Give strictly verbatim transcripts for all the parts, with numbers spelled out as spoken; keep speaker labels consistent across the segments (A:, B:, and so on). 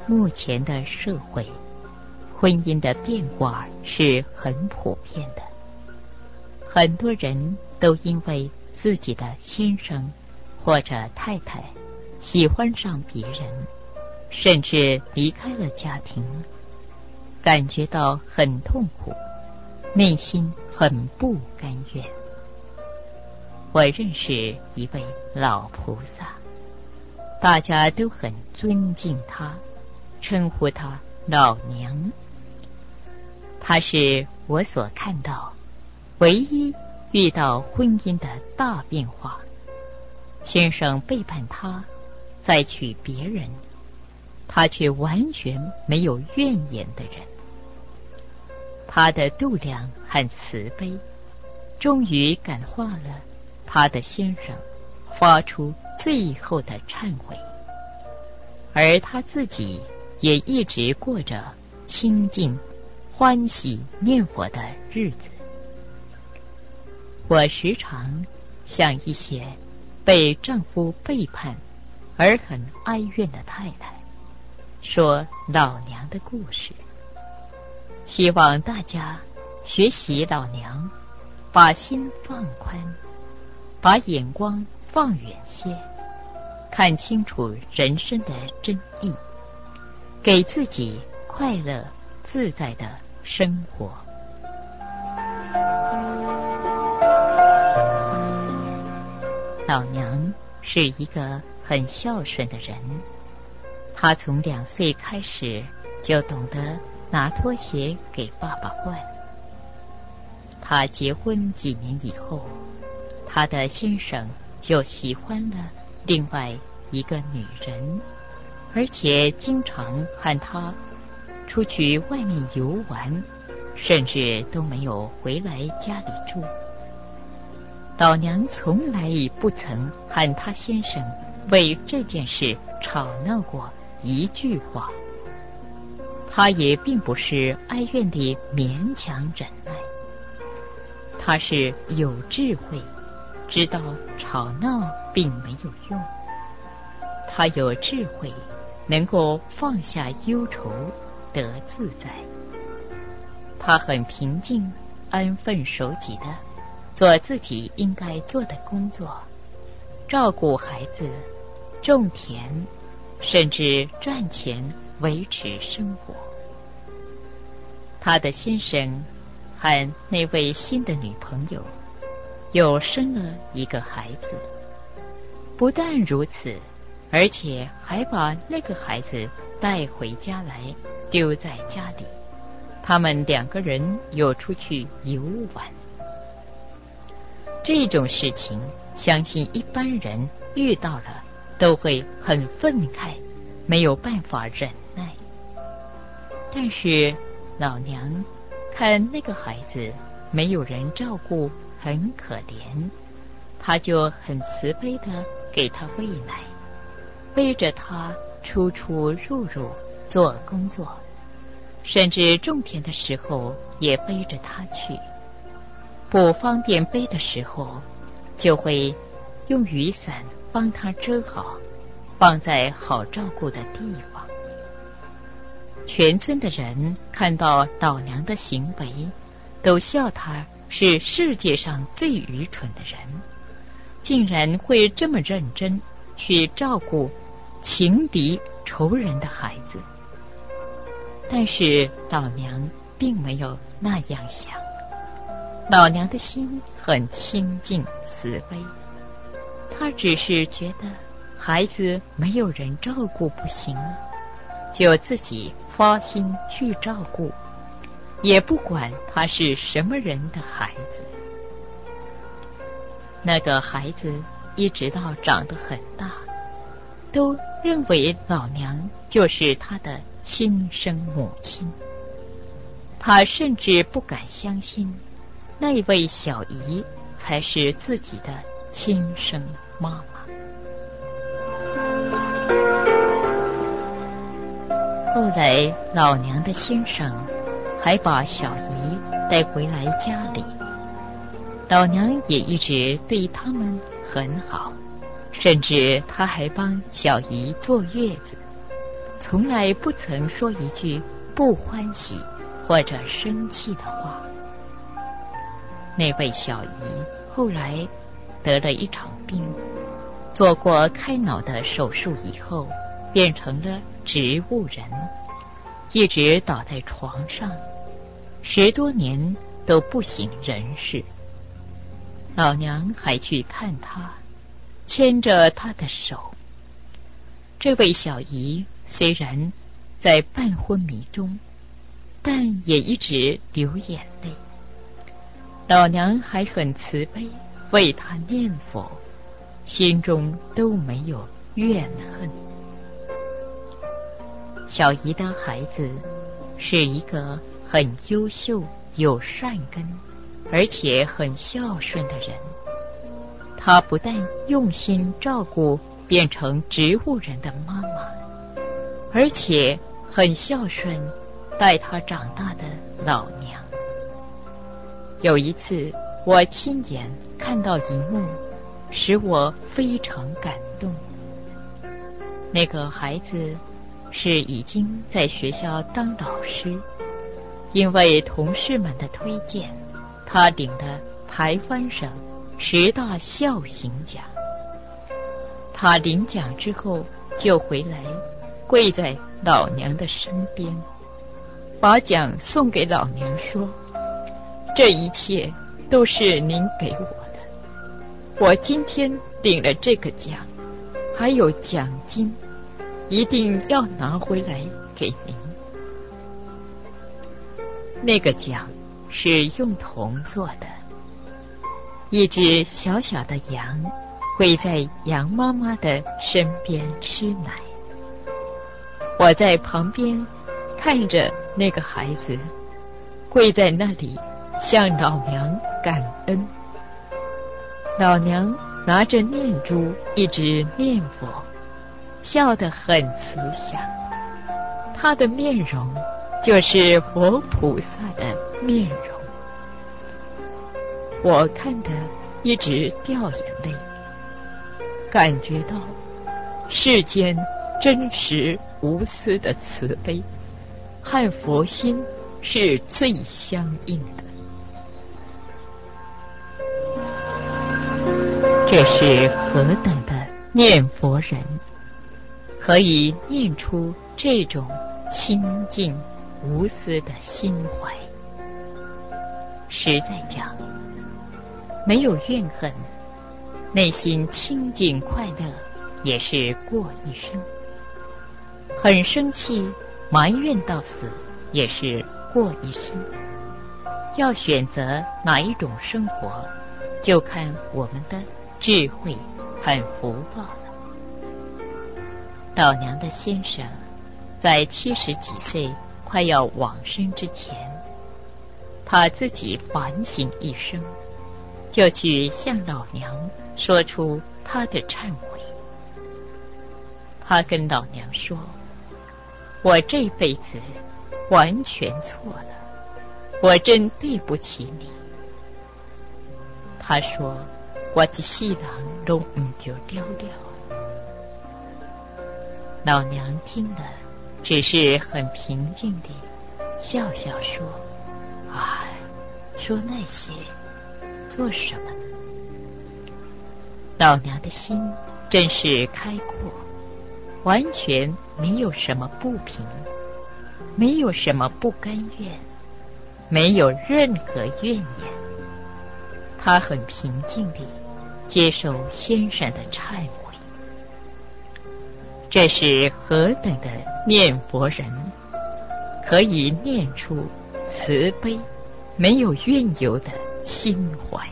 A: 目前的社会，婚姻的变化是很普遍的。很多人都因为自己的先生或者太太喜欢上别人，甚至离开了家庭，感觉到很痛苦，内心很不甘愿。我认识一位老菩萨，大家都很尊敬她，称呼她老娘。她是我所看到唯一遇到婚姻的大变化，先生背叛她，再娶别人，她却完全没有怨言的人。她的度量和慈悲，终于感化了她的先生，发出最后的忏悔，而她自己也一直过着清净、欢喜念佛的日子。我时常向一些被丈夫背叛而很哀怨的太太说老娘的故事，希望大家学习老娘，把心放宽，把眼光放远些，看清楚人生的真意，给自己快乐自在的生活。老娘是一个很孝顺的人，她从两岁开始就懂得拿拖鞋给爸爸换。她结婚几年以后，她的先生就喜欢了另外一个女人，而且经常和她出去外面游玩，甚至都没有回来家里住。老娘从来不曾和她先生为这件事吵闹过一句话，她也并不是哀怨地勉强忍耐，她是有智慧，知道吵闹并没有用。她有智慧，能够放下忧愁，得自在。她很平静，安分守己的做自己应该做的工作，照顾孩子，种田，甚至赚钱维持生活。他的先生和那位新的女朋友又生了一个孩子，不但如此，而且还把那个孩子带回家来，丢在家里。他们两个人又出去游玩。这种事情，相信一般人遇到了都会很愤慨，没有办法忍耐。但是老娘看那个孩子没有人照顾，很可怜，她就很慈悲的给他喂奶，背着他出出入入做工作，甚至种田的时候也背着他去。不方便背的时候，就会用雨伞帮他遮好，放在好照顾的地方。全村的人看到老娘的行为，都笑她是世界上最愚蠢的人，竟然会这么认真去照顾情敌仇人的孩子。但是老娘并没有那样想，老娘的心很清净慈悲，她只是觉得孩子没有人照顾不行啊，就自己发心去照顾，也不管他是什么人的孩子。那个孩子一直到长得很大，都认为老娘就是他的亲生母亲。他甚至不敢相信那位小姨才是自己的亲生妈妈。后来老娘的先生还把小姨带回来家里，老娘也一直对他们很好，甚至他还帮小姨坐月子。 从来不曾说一句不欢喜或者生气的话。那位小姨后来得了一场病，做过开脑的手术以后，变成了植物人，一直倒在床上，十多年都不省人事。老娘还去看她，牵着她的手。这位小姨虽然在半昏迷中，但也一直流眼泪。老娘还很慈悲，为她念佛，心中都没有怨恨。小姨的孩子是一个很优秀、有善根，而且很孝顺的人。她不但用心照顾变成植物人的妈妈，而且很孝顺带她长大的老娘。有一次，我亲眼看到一幕，使我非常感动。那个孩子是已经在学校当老师，因为同事们的推荐，他领了台湾省十大孝行奖。他领奖之后就回来，跪在老娘的身边，把奖送给老娘，说：这一切都是您给我的，我今天领了这个奖，还有奖金，一定要拿回来给您。那个奖是用铜做的，一只小小的羊跪在羊妈妈的身边吃奶。我在旁边看着那个孩子跪在那里向老娘感恩。老娘拿着念珠一直念佛，笑得很慈祥。她的面容就是佛菩萨的面容。我看得一直掉眼泪，感觉到世间真实无私的慈悲和佛心是最相应的。这是何等的念佛人，可以念出这种清净无私的心怀。实在讲，没有怨恨，内心清净快乐，也是过一生。很生气埋怨到死，也是过一生。要选择哪一种生活，就看我们的智慧和福报了。老娘的先生在七十几岁快要往生之前，他自己反省一生，就去向老娘说出他的忏悔。他跟老娘说：我这辈子完全错了，我真对不起你。他说：我一世人都唔就了了。老娘听了，只是很平静地笑笑说：哎，说那些做什么呢？老娘的心真是开阔，完全没有什么不平，没有什么不甘愿，没有任何怨言。他很平静地接受先生的忏悔。这是何等的念佛人，可以念出慈悲没有怨尤的心怀。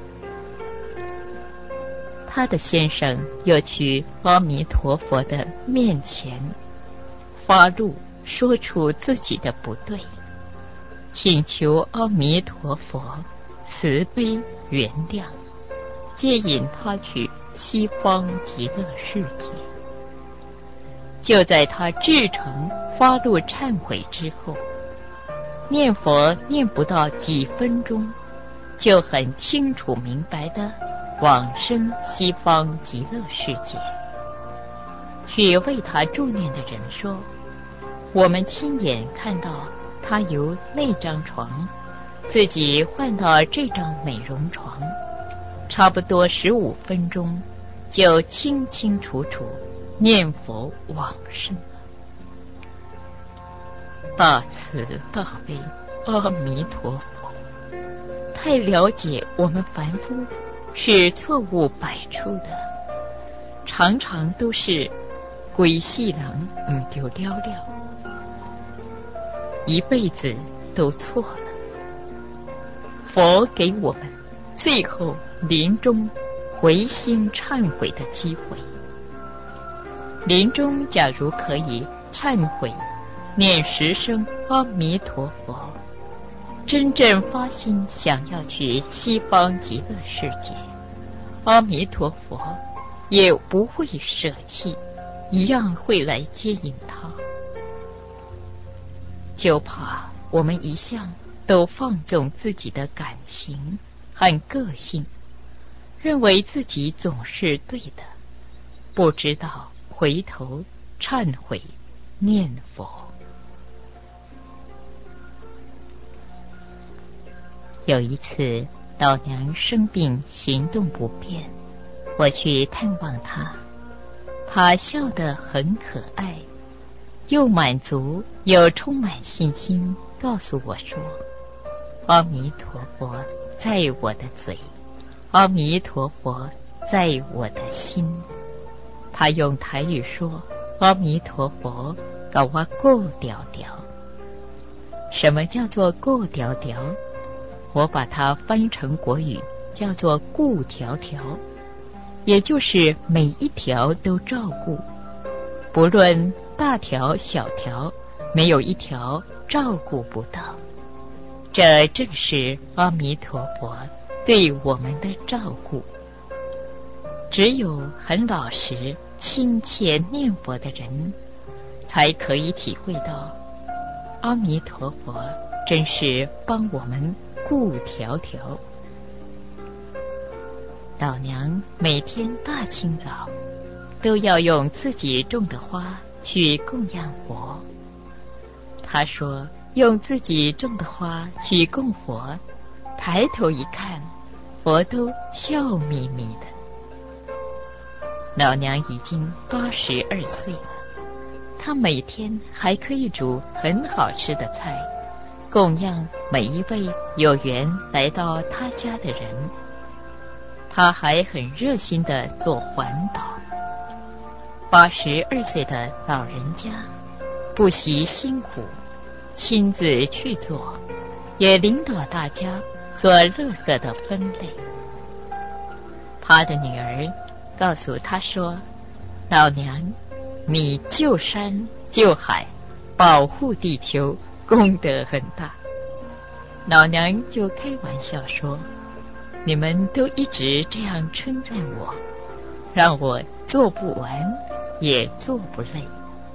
A: 他的先生又去阿弥陀佛的面前发怒，说出自己的不对，请求阿弥陀佛慈悲原谅，接引他去西方极乐世界。就在他至诚发怒忏悔之后，念佛念不到几分钟，就很清楚明白的往生西方极乐世界。 去为他助念的人说，我们亲眼看到他由那张床自己换到这张美容床，差不多十五分钟就清清楚楚念佛往生了。大慈大悲阿弥陀佛，太了解我们凡夫是错误百出的，常常都是鬼戏郎唔丢了了，一辈子都错了。佛给我们最后临终回心忏悔的机会，临终假如可以忏悔念十声阿弥陀佛，真正发心想要去西方极乐世界，阿弥陀佛也不会舍弃，一样会来接引他。就怕我们一向都放纵自己的感情和个性，认为自己总是对的，不知道回头忏悔念佛。有一次老娘生病行动不便，我去探望她，她笑得很可爱，又满足又充满信心，告诉我说，阿弥陀佛在我的嘴，阿弥陀佛在我的心。他用台语说，阿弥陀佛搞我过条条。什么叫做过条条？我把它翻译成国语叫做顾条条，也就是每一条都照顾，不论大条小条，没有一条照顾不到。这正是阿弥陀佛对我们的照顾。只有很老实亲切念佛的人，才可以体会到阿弥陀佛真是帮我们顾条条。老娘每天大清早都要用自己种的花去供养佛。他说用自己种的花去供佛，抬头一看，佛都笑眯眯的。老娘已经八十二岁了，她每天还可以煮很好吃的菜，供养每一位有缘来到她家的人。她还很热心地做环保。八十二岁的老人家不惜辛苦，亲自去做，也领导大家做垃圾的分类。他的女儿告诉他说，老娘，你救山救海，保护地球，功德很大。老娘就开玩笑说，你们都一直这样称赞我，让我做不完也做不累。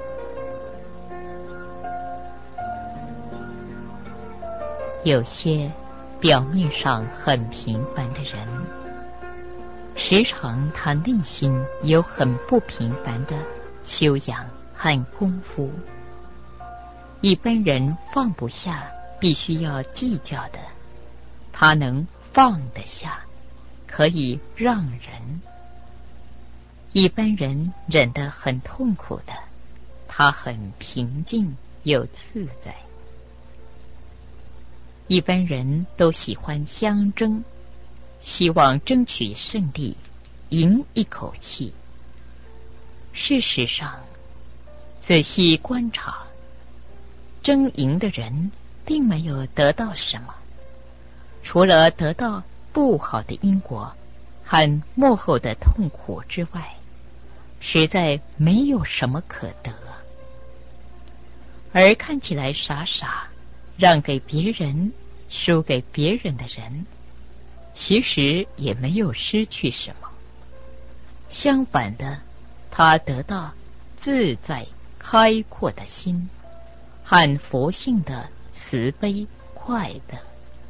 A: 有些表面上很平凡的人，时常他内心有很不平凡的修养和功夫。一般人放不下，必须要计较的，他能放得下，可以让人。一般人忍得很痛苦的，他很平静又自在。一般人都喜欢相争，希望争取胜利，赢一口气。事实上，仔细观察，争赢的人并没有得到什么，除了得到不好的因果和幕后的痛苦之外，实在没有什么可得。而看起来傻傻让给别人输给别人的人，其实也没有失去什么。相反的，他得到自在开阔的心和佛性的慈悲快乐。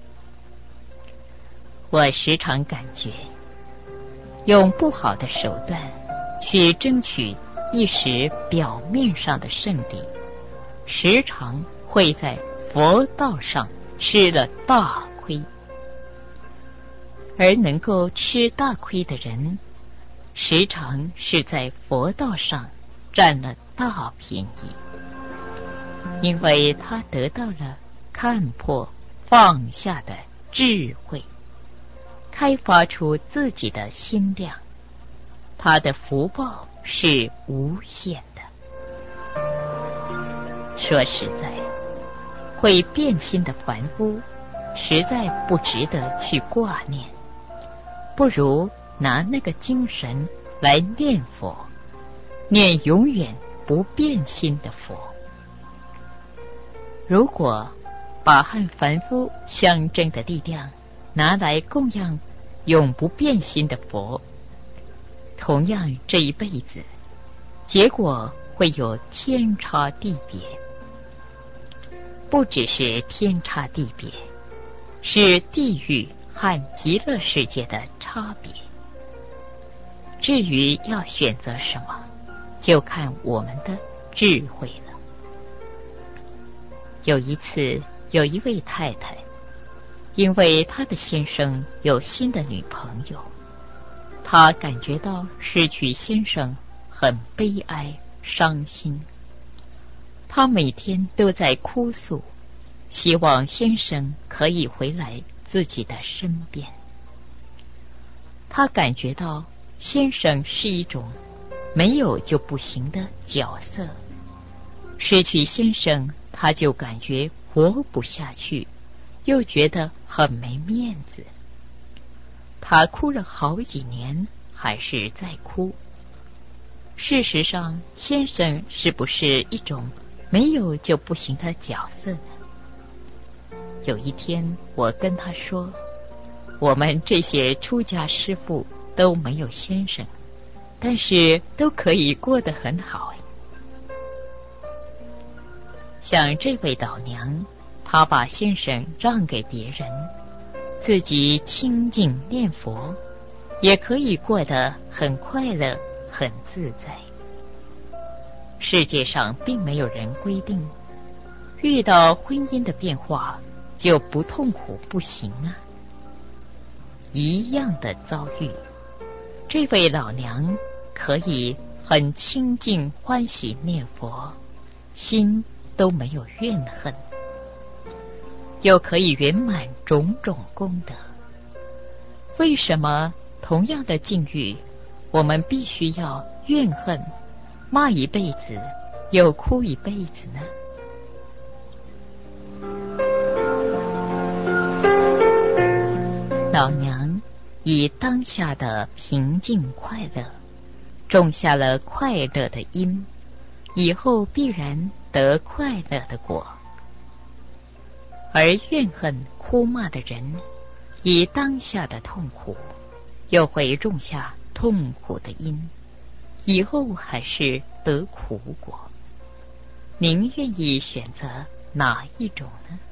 A: 我时常感觉，用不好的手段去争取一时表面上的胜利，时常会在佛道上吃了大亏。而能够吃大亏的人，时常是在佛道上占了大便宜，因为他得到了看破放下的智慧，开发出自己的心量，他的福报是无限的。说实在，会变心的凡夫实在不值得去挂念，不如拿那个精神来念佛，念永远不变心的佛。如果把和凡夫相争的力量拿来供养永不变心的佛，同样这一辈子结果会有天差地别。不只是天差地别，是地狱和极乐世界的差别。至于要选择什么，就看我们的智慧了。有一次，有一位太太，因为她的先生有新的女朋友，她感觉到失去先生很悲哀伤心。她每天都在哭诉，希望先生可以回来自己的身边。她感觉到先生是一种没有就不行的角色，失去先生，她就感觉活不下去，又觉得很没面子。她哭了好几年，还是在哭。事实上，先生是不是一种没有就不行的角色呢？有一天我跟他说，我们这些出家师父都没有先生，但是都可以过得很好。像这位老娘，她把先生让给别人，自己清净念佛，也可以过得很快乐很自在。世界上并没有人规定遇到婚姻的变化就不痛苦不行啊。一样的遭遇，这位老娘可以很清净欢喜念佛，心都没有怨恨，又可以圆满种种功德。为什么同样的境遇，我们必须要怨恨，骂一辈子，又哭一辈子呢？老娘以当下的平静快乐，种下了快乐的因，以后必然得快乐的果。而怨恨哭骂的人，以当下的痛苦，又会种下痛苦的因，以后还是得苦果。您愿意选择哪一种呢？